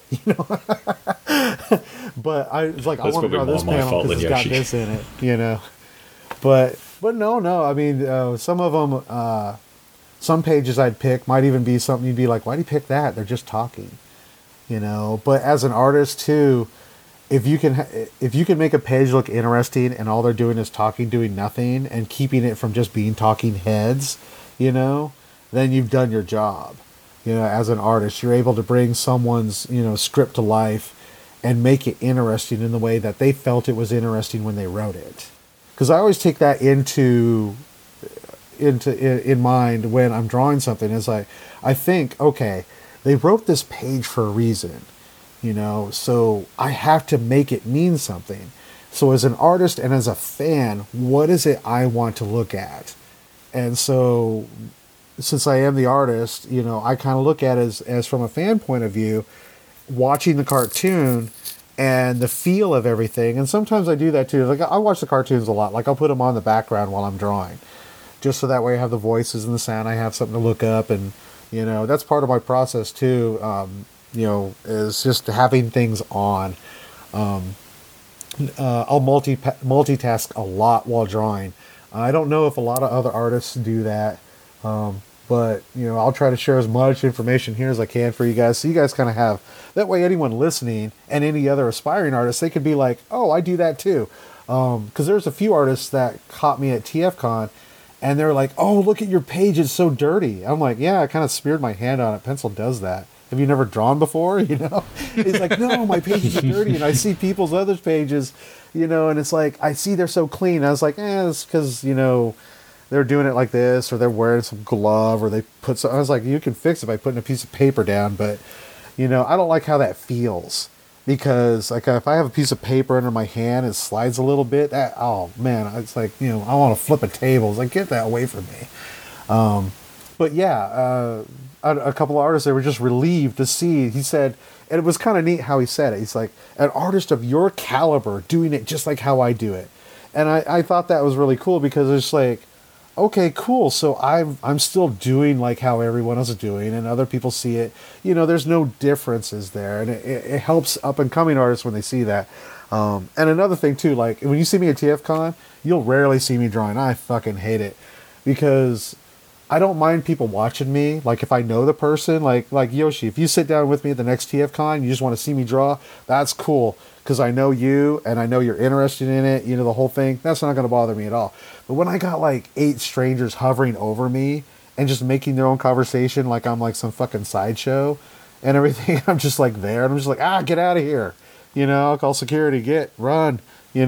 But I was like, I want to draw this panel because it's got this in it, But no. I mean, some of them, some pages I'd pick might even be something you'd be like, why do you pick that? They're just talking, But as an artist too, if you can make a page look interesting and all they're doing is talking, doing nothing, and keeping it from just being talking heads, then you've done your job. As an artist, you're able to bring someone's, script to life and make it interesting in the way that they felt it was interesting when they wrote it. Because I always take that in mind when I'm drawing something. Is I think, okay, they wrote this page for a reason, so I have to make it mean something. So as an artist and as a fan, what is it I want to look at? And so, since I am the artist, I kind of look at it as from a fan point of view, watching the cartoon and the feel of everything. And sometimes I do that too. I watch the cartoons a lot. I'll put them on the background while I'm drawing, just so that way I have the voices and the sound. I have something to look up, and that's part of my process too. Is just having things on. I'll multitask a lot while drawing. I don't know if a lot of other artists do that. But I'll try to share as much information here as I can for you guys, so you guys kind of have that way. Anyone listening and any other aspiring artists, they could be like, oh, I do that too. Because there's a few artists that caught me at TFCon, and they're like, oh, look at your page, it's so dirty. I'm like, yeah, I kind of smeared my hand on it. Pencil does that. Have you never drawn before? He's like, no, my page is dirty. And I see people's other pages, and it's like, I see they're so clean. I was like, it's because they're doing it like this, or they're wearing some glove, or they put some. I was like, you can fix it by putting a piece of paper down, but I don't like how that feels, because if I have a piece of paper under my hand, it slides a little bit. Oh man, it's like I want to flip a table. It's like, get that away from me. But yeah, a couple of artists, they were just relieved to see. He said, and it was kind of neat how he said it. He's like, an artist of your caliber doing it just like how I do it, and I thought that was really cool, because it's like, okay, cool. So I'm still doing like how everyone else is doing, and other people see it. There's no differences there, and it helps up and coming artists when they see that. And another thing too, when you see me at TFCon, you'll rarely see me drawing. I fucking hate it, because I don't mind people watching me. If I know the person, like Yoshi, if you sit down with me at the next TFCon, you just want to see me draw, that's cool. Because I know you, and I know you're interested in it, the whole thing, that's not going to bother me at all. But when I got 8 strangers hovering over me and just making their own conversation like I'm like some fucking sideshow and everything. I'm just like there, and I'm just like, get out of here. I'll call security, run,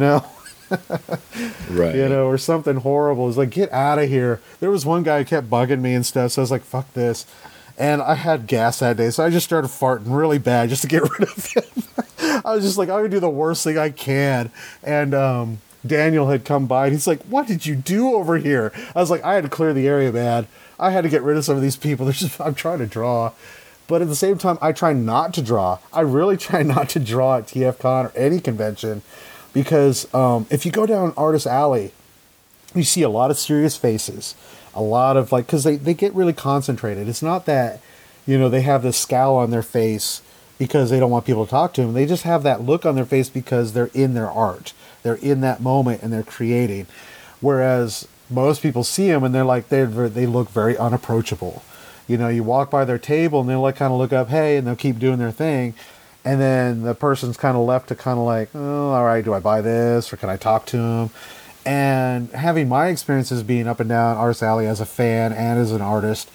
Right. Or something horrible. It's like, get out of here. There was one guy who kept bugging me and stuff, so I was like, fuck this. And I had gas that day, so I just started farting really bad just to get rid of him. I was just like, I'm going to do the worst thing I can. And Daniel had come by, and he's like, what did you do over here? I was like, I had to clear the area, man. I had to get rid of some of these people. I'm trying to draw. But at the same time, I try not to draw. I really try not to draw at TFCon or any convention, because if you go down Artist Alley, you see a lot of serious faces, a lot of because they get really concentrated. It's not that, they have this scowl on their face because they don't want people to talk to them. They just have that look on their face because they're in their art. They're in that moment and they're creating. Whereas most people see them and they're like, they look very unapproachable. You walk by their table and they'll kind of look up, hey, and they'll keep doing their thing. And then the person's kind of left to kind of like, oh, all right, do I buy this or can I talk to them? And having my experiences being up and down Artist Alley as a fan and as an artist,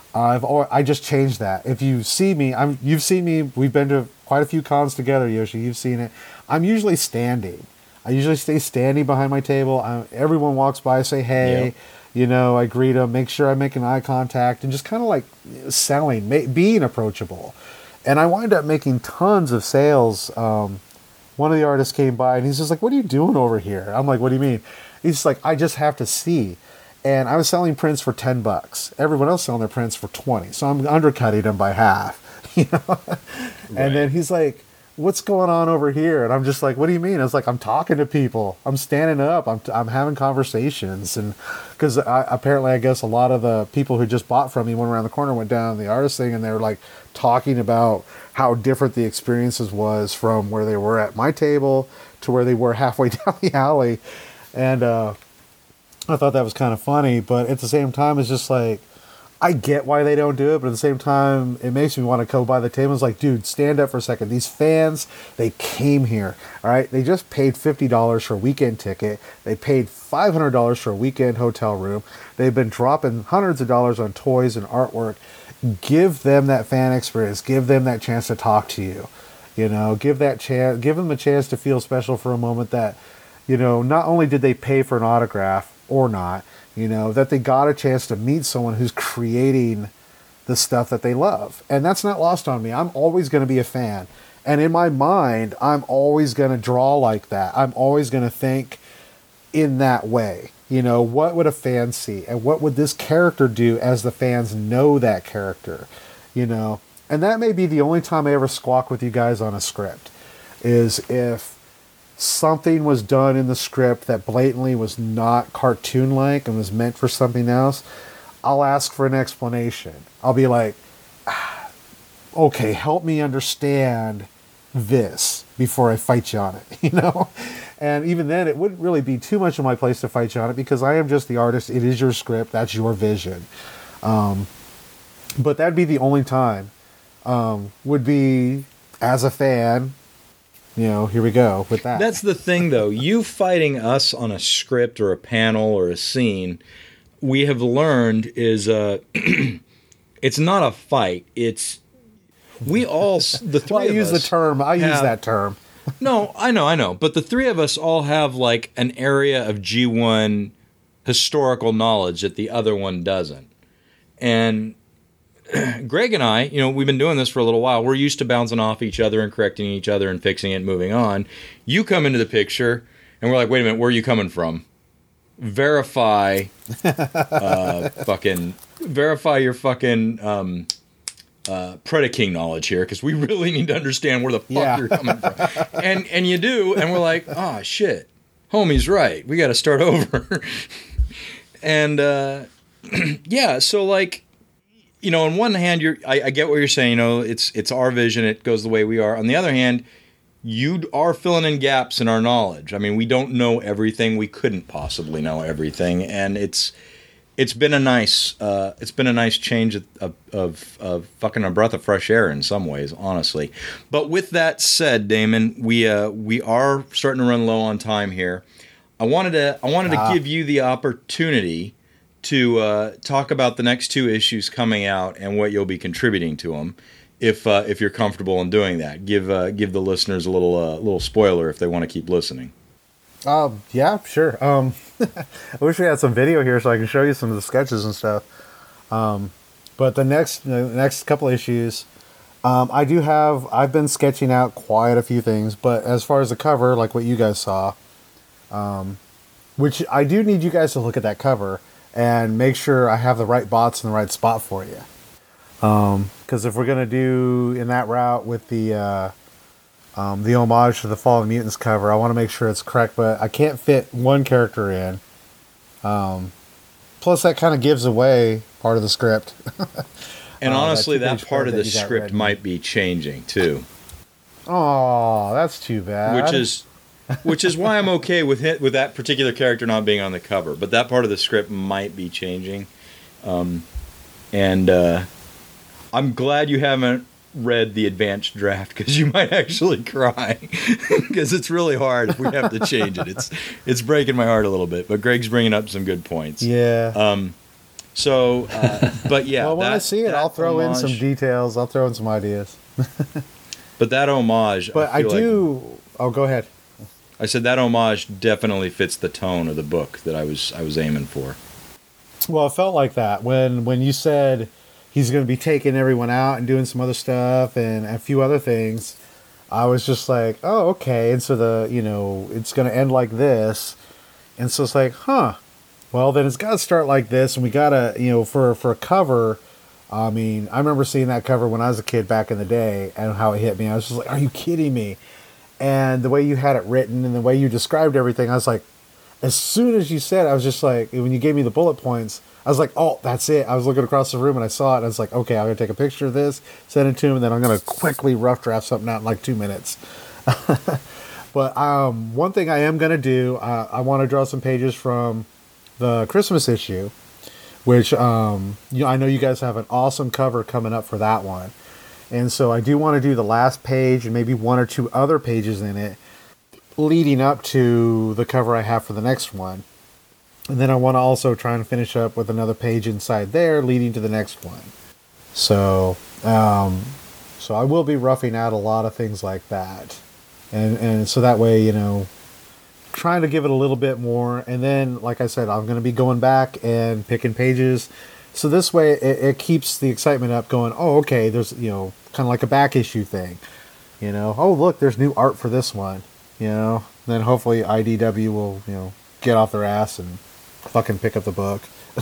I just changed that. If you see me, you've seen me, we've been to quite a few cons together, Yoshi, you've seen it. I'm usually standing. I usually stay standing behind my table. Everyone walks by, I say, hey. Yep. I greet them, make sure I'm making eye contact, and just kind of like selling, being approachable. And I wind up making tons of sales. One of the artists came by and he's just like, what are you doing over here? I'm like, what do you mean? He's just like, I just have to see. And I was selling prints for $10. Everyone else selling their prints for $20. So I'm undercutting them by half. Right. And then he's like, what's going on over here? And I'm just like, what do you mean? I was like, I'm talking to people. I'm standing up. I'm having conversations. And because apparently, I guess a lot of the people who just bought from me went around the corner, went down the artist thing, and they were like talking about how different the experiences was from where they were at my table to where they were halfway down the alley. And I thought that was kind of funny. But at the same time, it's just like, I get why they don't do it, but at the same time, it makes me want to go by the table. It's like, dude, stand up for a second. These fans, they came here, all right? They just paid $50 for a weekend ticket. They paid $500 for a weekend hotel room. They've been dropping hundreds of dollars on toys and artwork. Give them that fan experience. Give them that chance to talk to you. Give them a chance to feel special for a moment that, not only did they pay for an autograph or not, that they got a chance to meet someone who's creating the stuff that they love. And that's not lost on me. I'm always going to be a fan. And in my mind, I'm always going to draw like that. I'm always going to think in that way. What would a fan see? And what would this character do as the fans know that character? And that may be the only time I ever squawk with you guys on a script, is if something was done in the script that blatantly was not cartoon-like and was meant for something else, I'll ask for an explanation. I'll be like, okay, help me understand this before I fight you on it, And even then, it wouldn't really be too much of my place to fight you on it because I am just the artist. It is your script. That's your vision. But that'd be the only time. Would be as a fan. Here we go with that. That's the thing, though. You fighting us on a script or a panel or a scene, we have learned is it's not a fight. It's we all the three. Well, I use the term. I use that term. No, I know. But the three of us all have like an area of G1 historical knowledge that the other one doesn't, and Greg and I, we've been doing this for a little while. We're used to bouncing off each other and correcting each other and fixing it and moving on. You come into the picture, and we're like, wait a minute, where are you coming from? Verify your fucking Predaking knowledge here, because we really need to understand where the fuck you're coming from. And you do, and we're like, oh, shit. Homie's right. We got to start over. And, so like, on one hand, I get what you're saying. It's our vision. It goes the way we are. On the other hand, you are filling in gaps in our knowledge. I mean, we don't know everything. We couldn't possibly know everything, and it's been a nice change of fucking a breath of fresh air in some ways, honestly. But with that said, Damon, we are starting to run low on time here. I wanted to give you the opportunity to talk about the next 2 issues coming out and what you'll be contributing to them, if you're comfortable in doing that. Give the listeners a little spoiler if they want to keep listening. Yeah, sure. I wish we had some video here so I can show you some of the sketches and stuff. But the next couple issues, I've been sketching out quite a few things, but as far as the cover, like what you guys saw, which I do need you guys to look at that cover and make sure I have the right bots in the right spot for you. Because if we're going to do in that route with the homage to the Fallen Mutants cover, I want to make sure it's correct, but I can't fit one character in. Plus, that kind of gives away part of the script. And honestly, that part of the script might be changing, too. Oh, that's too bad. Which is why I'm okay with that particular character not being on the cover. But that part of the script might be changing. And I'm glad you haven't read the advanced draft, because you might actually cry. Because it's really hard if we have to change it. It's breaking my heart a little bit. But Greg's bringing up some good points. Yeah. But yeah. Well, when I see it, I'll throw in some details. I'll throw in some ideas. But that homage. But I do. Oh, go ahead. I said that homage definitely fits the tone of the book that I was aiming for. Well, it felt like that when you said he's going to be taking everyone out and doing some other stuff and a few other things. I was just like, oh, okay. And so it's going to end like this. And so it's like, huh. Well, then it's got to start like this, and we got to, for a cover. I mean, I remember seeing that cover when I was a kid back in the day, and how it hit me. I was just like, are you kidding me? And the way you had it written and the way you described everything, I was like, as soon as you said it, I was just like, when you gave me the bullet points, I was like, oh, that's it. I was looking across the room and I saw it, and I was like, okay, I'm going to take a picture of this, send it to him, and then I'm going to quickly rough draft something out in like 2 minutes. But one thing I am going to do, I want to draw some pages from the Christmas issue, which I know you guys have an awesome cover coming up for that one. And so I do want to do the last page and maybe 1 or 2 other pages in it leading up to the cover I have for the next one. And then I want to also try and finish up with another page inside there leading to the next one. So I will be roughing out a lot of things like that. And so that way, trying to give it a little bit more. And then, like I said, I'm going to be going back and picking pages. So this way it keeps the excitement up going, oh, okay, there's, kind of like a back issue thing. Oh, look, there's new art for this one. Then hopefully IDW will, get off their ass and fucking pick up the book.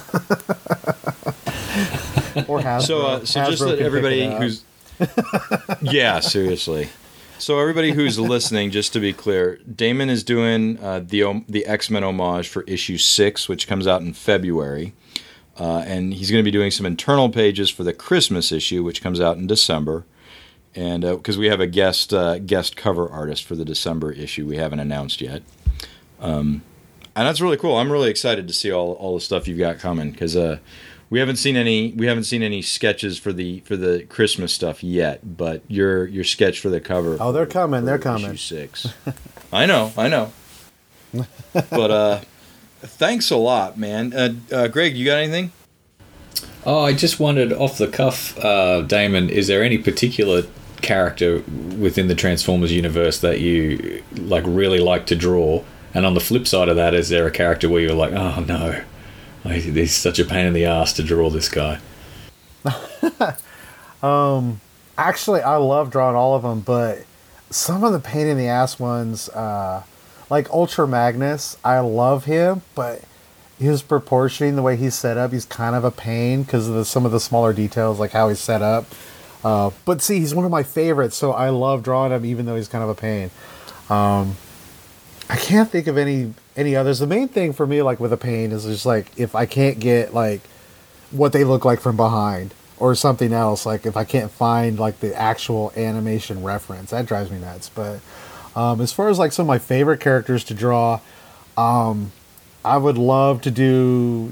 Or Hasbro. So just let everybody who's... Yeah, seriously. So everybody who's listening, just to be clear, Damon is doing the X-Men homage for issue 6, which comes out in February. And he's going to be doing some internal pages for the Christmas issue, which comes out in December. And because we have a guest cover artist for the December issue, we haven't announced yet. And that's really cool. I'm really excited to see all the stuff you've got coming, because we haven't seen any sketches for the Christmas stuff yet. But your sketch for the cover. Oh, they're coming. They're coming. Issue 6. I know. But thanks a lot, man. Greg, you got anything? Oh, I just wondered, off the cuff, Damon, is there any particular character within the Transformers universe that you really like to draw? And on the flip side of that, is there a character where you're like, oh no, he's such a pain in the ass to draw this guy? Actually, I love drawing all of them, but some of the pain in the ass ones, like Ultra Magnus, I love him, but his proportioning, the way he's set up, he's kind of a pain because of some of the smaller details, like how he's set up. But see, he's one of my favorites, so I love drawing him, even though he's kind of a pain. I can't think of any others. The main thing for me, like with a pain, is just like if I can't get like what they look like from behind or something else. Like if I can't find like the actual animation reference, that drives me nuts. But as far as like some of my favorite characters to draw, I would love to do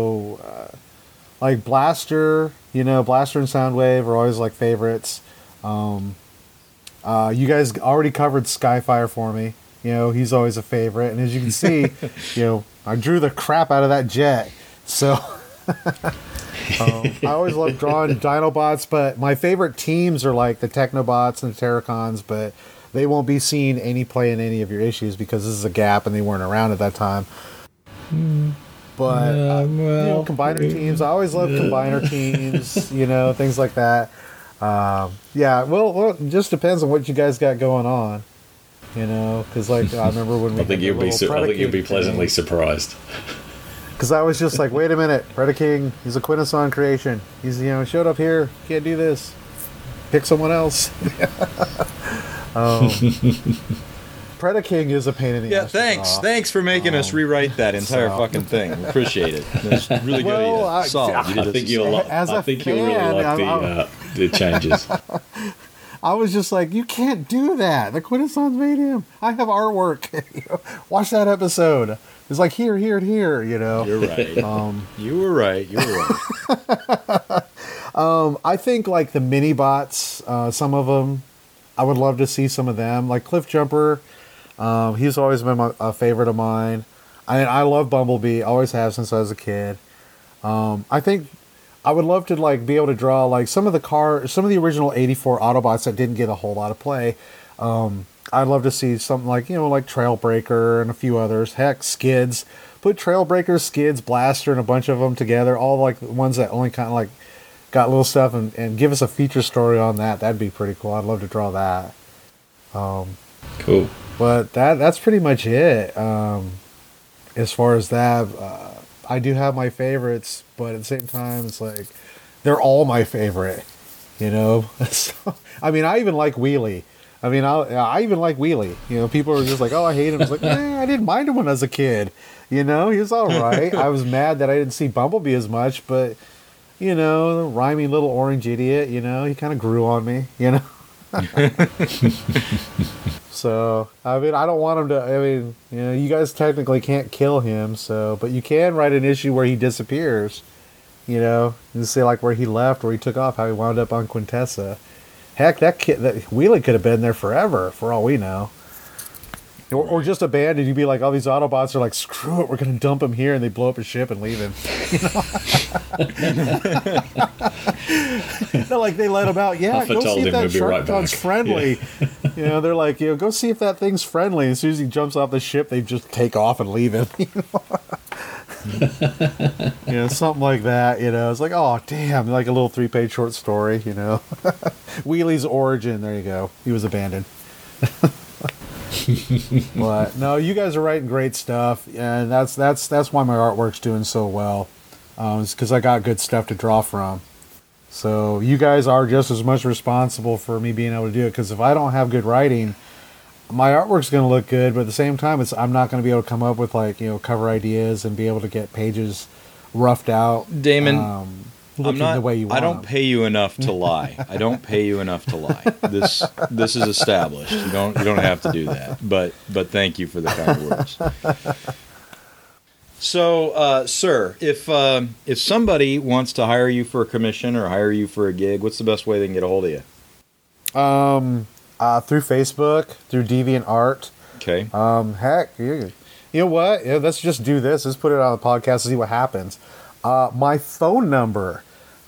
like Blaster. Blaster and Soundwave are always like favorites. You guys already covered Skyfire for me. He's always a favorite. And as you can see, I drew the crap out of that jet. So I always love drawing Dinobots, but my favorite teams are like the Technobots and the Terracons, but they won't be seen any play in any of your issues because this is a gap and they weren't around at that time. But combiner teams, I always love combiner teams, things like that. Well, it just depends on what you guys got going on, because like I remember when we I think you'll be pleasantly surprised. Because I was just like, wait a minute, Predaking, he's a Quintesson creation. He's showed up here, can't do this. Pick someone else. Predaking is a pain in the ass. Yeah, thanks for making us rewrite that entire fucking thing. Appreciate it. That's really good. Solid. I think you'll really like the changes. I was just like, you can't do that. The Quintessons made him. I have artwork. Watch that episode. It's like here, and here. You're right. You were right. I think like the mini bots, some of them, I would love to see some of them. Like Cliff Jumper, he's always been a favorite of mine. I love Bumblebee. Always have since I was a kid. I think I would love to like be able to draw like some of the original '84 Autobots that didn't get a whole lot of play. I'd love to see something like like Trailbreaker and a few others. Heck, Skids. Put Trailbreaker, Skids, Blaster, and a bunch of them together. All like the ones that only kind of like got little stuff, and give us a feature story on that. That'd be pretty cool. I'd love to draw that. Cool. But that's pretty much it. As far as that, I do have my favorites, but at the same time, it's like they're all my favorite. So, I mean, I even like Wheelie. I mean, I even like Wheelie. People are just like, "Oh, I hate him." It's like, I didn't mind him when I was a kid. He was all right. I was mad that I didn't see Bumblebee as much, but the rhyming little orange idiot. He kind of grew on me. So I mean, I don't want him to. I mean, you guys technically can't kill him, but you can write an issue where he disappears. And say like where he left, where he took off, how he wound up on Quintessa. Heck, that Wheelie could have been there forever, for all we know. Or just abandoned. You'd be like, all these Autobots are like, screw it, we're going to dump him here, and they blow up his ship and leave him. They're like, they let him out. Yeah, go see if that Sharkton's friendly. Yeah. They're like, go see if that thing's friendly. As soon as he jumps off the ship, they just take off and leave him. Something like that. It's like, oh damn, like a little 3-page short story. Wheelie's origin. There you go. He was abandoned. But no, you guys are writing great stuff, and that's why my artwork's doing so well. It's because I got good stuff to draw from. So you guys are just as much responsible for me being able to do it. Because if I don't have good writing, my artwork's going to look good, but at the same time, I'm not going to be able to come up with like cover ideas and be able to get pages roughed out. Damon, the way you want. I don't pay you enough to lie. This is established. You don't have to do that. But thank you for the kind words. So, sir, if somebody wants to hire you for a commission or hire you for a gig, what's the best way they can get a hold of you? Through Facebook, through DeviantArt. Okay. Heck, you know what? Let's just do this. Let's put it on the podcast and see what happens. My phone number,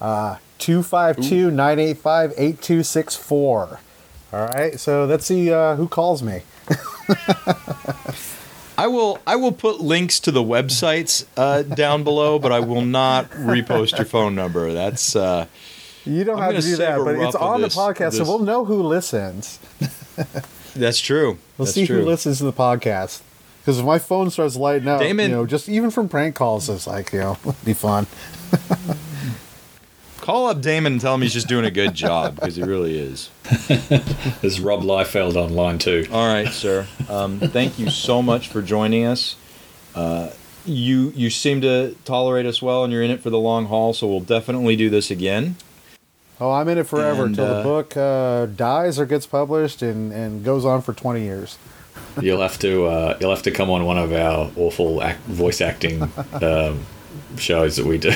252-985-8264. All right, so let's see who calls me. I will put links to the websites down below, but I will not repost your phone number. That's you don't have to do that, but it's on the podcast, so we'll know who listens. That's true. We'll see who listens to the podcast. Because if my phone starts lighting up, Damon, just even from prank calls, it's like, it'd be fun. Call up Damon and tell him he's just doing a good job, because he really is. There's Rob Liefeld on line 2. All right, sir. Thank you so much for joining us. You seem to tolerate us well, and you're in it for the long haul, so we'll definitely do this again. Oh, I'm in it forever until the book dies or gets published and goes on for 20 years. You'll have to come on one of our awful voice acting shows that we do.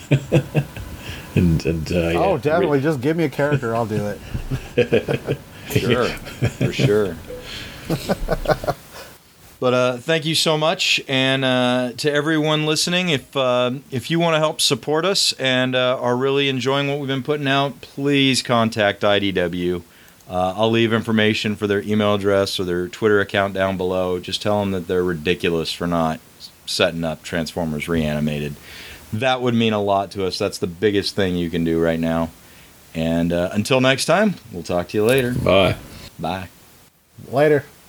Oh, definitely. Just give me a character. I'll do it. Sure. For sure. But thank you so much, and to everyone listening, if you want to help support us and are really enjoying what we've been putting out, please contact IDW. I'll leave information for their email address or their Twitter account down below. Just tell them that they're ridiculous for not setting up Transformers Reanimated. That would mean a lot to us. That's the biggest thing you can do right now. And until next time, we'll talk to you later. Bye. Bye. Later.